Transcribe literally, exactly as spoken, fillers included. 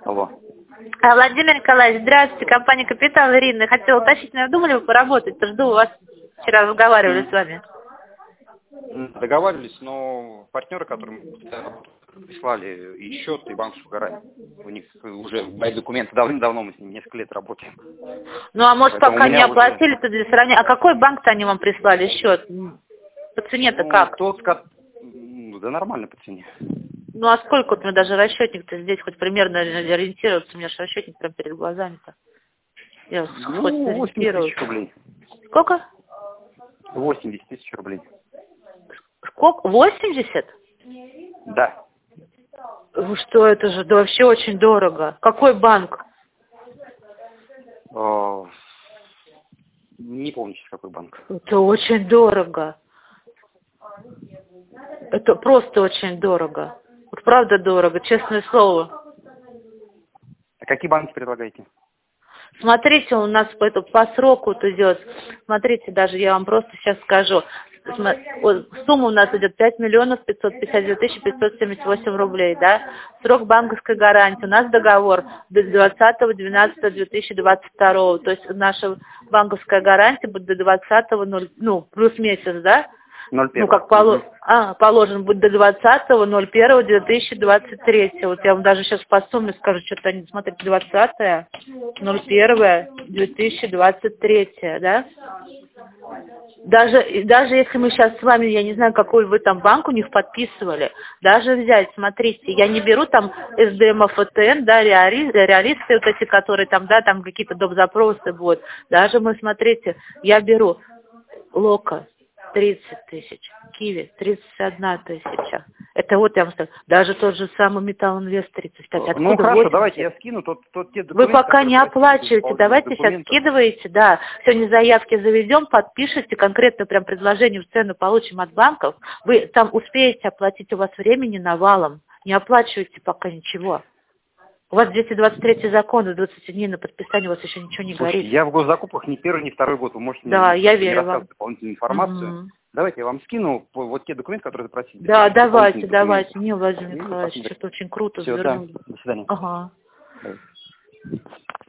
Алло. А, Владимир Николаевич, здравствуйте, компания «Капитал», Ирина. Хотела уточнить, наверное, думали вы поработать? Жду вас. Вчера разговаривали с вами. Договаривались, но партнеры, которым прислали и счет, и банковскую гарантию. У них уже мои документы давным-давно, мы с ними несколько лет работаем. Ну, а может, Поэтому пока у не меня оплатили-то для сравнения. А какой банк-то они вам прислали счет? По цене-то Ну, как? тот, ко- ну, да нормально по цене. Ну, а сколько вот мне даже расчетник-то здесь хоть примерно ориентироваться? У меня же расчетник прям перед глазами-то. Я Ну, хоть восемьдесят сориентируюсь. тысяч рублей. Сколько? восемьдесят тысяч рублей. Сколько? восемьдесят? Да. Ну что, это же да, вообще очень дорого. Какой банк? Э, Не помню сейчас какой банк. Это очень дорого. Это просто очень дорого. Вот правда дорого, честное слово. А какие банки предлагаете? Смотрите, у нас по, это, по сроку вот идет. Смотрите, даже я вам просто сейчас скажу. Сма- вот сумма у нас идет пять миллионов пятьсот пятьдесят две тысячи пятьсот семьдесят восемь рублей, да? Срок банковской гарантии. У нас договор до двадцатого двенадцатого две тысячи двадцать второго. То есть наша банковская гарантия будет до двадцатого, ну, плюс месяц, да? ноль Ну, первого. как поло... а, положено, будет до двадцатого ноль первого две тысячи двадцать третьего. Вот я вам даже сейчас по сумме скажу, что-то они, смотрите, двадцатое ноль первое две тысячи двадцать третье, да? Даже, и даже если мы сейчас с вами, я не знаю, какой вы там банк у них подписывали, даже взять, смотрите, я не беру там эс дэ эм, эф тэ эн, да, реали- реалисты вот эти, которые там, да, там какие-то доп. Запросы будут. Даже мы, смотрите, я беру Лока тридцать тысяч, Киви тридцать одна тысяча. Это вот я вам скажу, даже тот же самый Металл Инвест тридцать пять. Откуда Ну хорошо, восемьдесят? давайте я скину тот, тот те Вы документы, пока не которые просили, оплачиваете, исполнение давайте сейчас документов. скидываете, да, сегодня заявки заведем, подпишите, конкретно прям предложение в цену получим от банков, вы там успеете оплатить, у вас времени навалом, не оплачивайте пока ничего. У вас двести двадцать третий закон, до двадцати дней на подписание, у вас еще ничего не Слушайте, горит. я в госзакупках не первый, не второй год, вы можете Да, мне я не верю вам. рассказывать дополнительную информацию. Угу. Давайте я вам скину по- вот те документы, которые запросили. Да, Дополнительные давайте, документы. давайте, не, Владимир И Николаевич, посмотрим. что-то очень круто Все, да. завернули. До свидания. Ага. Давай.